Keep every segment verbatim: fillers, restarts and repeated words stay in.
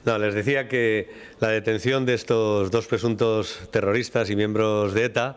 No, les decía que la detención de estos dos presuntos terroristas y miembros de ETA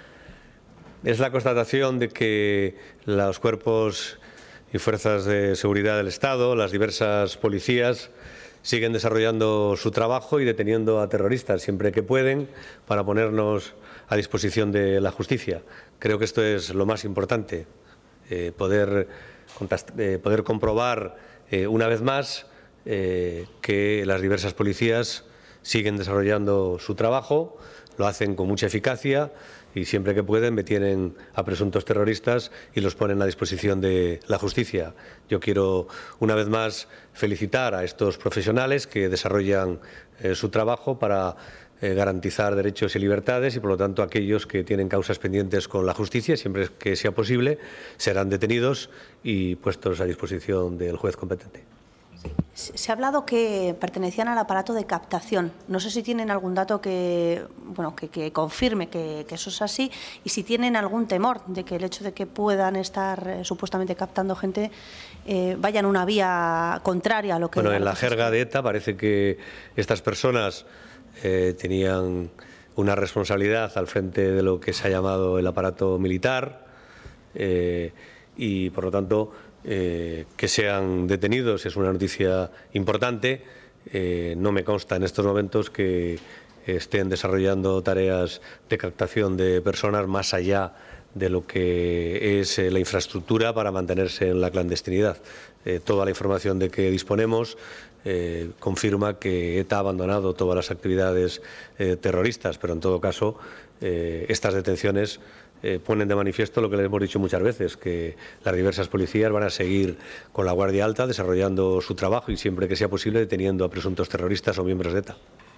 es la constatación de que los cuerpos y fuerzas de seguridad del Estado, las diversas policías, siguen desarrollando su trabajo y deteniendo a terroristas siempre que pueden para ponernos a disposición de la justicia. Creo que esto es lo más importante, eh, poder, eh, poder comprobar eh, una vez más eh, que las diversas policías siguen desarrollando su trabajo, lo hacen con mucha eficacia y siempre que pueden detienen a presuntos terroristas y los ponen a disposición de la justicia. Yo quiero una vez más felicitar a estos profesionales que desarrollan eh, su trabajo para eh, garantizar derechos y libertades y, por lo tanto, aquellos que tienen causas pendientes con la justicia, siempre que sea posible, serán detenidos y puestos a disposición del juez competente. Se ha hablado que pertenecían al aparato de captación. No sé si tienen algún dato que, bueno, que, que confirme que, que eso es así y si tienen algún temor de que el hecho de que puedan estar eh, supuestamente captando gente eh, vaya en una vía contraria a lo que... Bueno, a en lo la que se jerga espera. de ETA parece que estas personas eh, tenían una responsabilidad al frente de lo que se ha llamado el aparato militar eh, y, por lo tanto, Eh, que sean detenidos es una noticia importante. Eh, no me consta en estos momentos que estén desarrollando tareas de captación de personas más allá de lo que es eh, la infraestructura para mantenerse en la clandestinidad. Eh, toda la información de que disponemos eh, confirma que ETA ha abandonado todas las actividades eh, terroristas, pero en todo caso eh, estas detenciones Eh, ponen de manifiesto lo que les hemos dicho muchas veces, que las diversas policías van a seguir con la Guardia Alta desarrollando su trabajo y siempre que sea posible deteniendo a presuntos terroristas o miembros de ETA.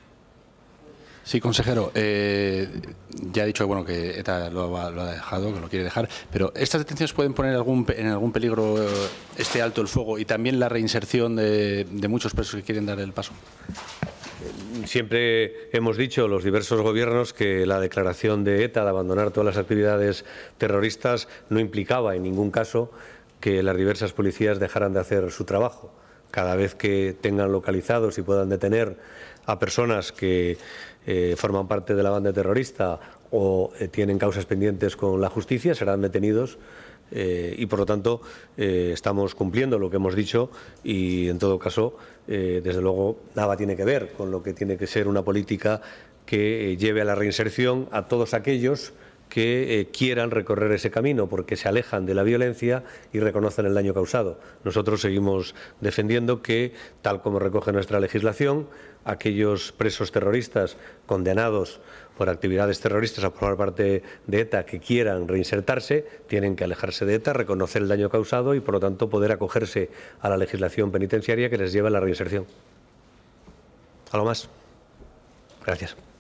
Sí, consejero, eh, ya ha dicho bueno, que ETA lo ha, lo ha dejado, que lo quiere dejar, pero ¿estas detenciones pueden poner algún, en algún peligro este alto el fuego y también la reinserción de, de muchos presos que quieren dar el paso? Siempre hemos dicho los diversos gobiernos que la declaración de ETA de abandonar todas las actividades terroristas no implicaba en ningún caso que las diversas policías dejaran de hacer su trabajo. Cada vez que tengan localizados y puedan detener a personas que eh, forman parte de la banda terrorista o eh, tienen causas pendientes con la justicia, serán detenidos. Eh, y por lo tanto eh, estamos cumpliendo lo que hemos dicho y en todo caso eh, desde luego nada tiene que ver con lo que tiene que ser una política que eh, lleve a la reinserción a todos aquellos que eh, quieran recorrer ese camino porque se alejan de la violencia y reconocen el daño causado. Nosotros seguimos defendiendo que, tal como recoge nuestra legislación, aquellos presos terroristas condenados por actividades terroristas a formar parte de ETA que quieran reinsertarse, tienen que alejarse de ETA, reconocer el daño causado y, por lo tanto, poder acogerse a la legislación penitenciaria que les lleva a la reinserción. ¿Algo más? Gracias.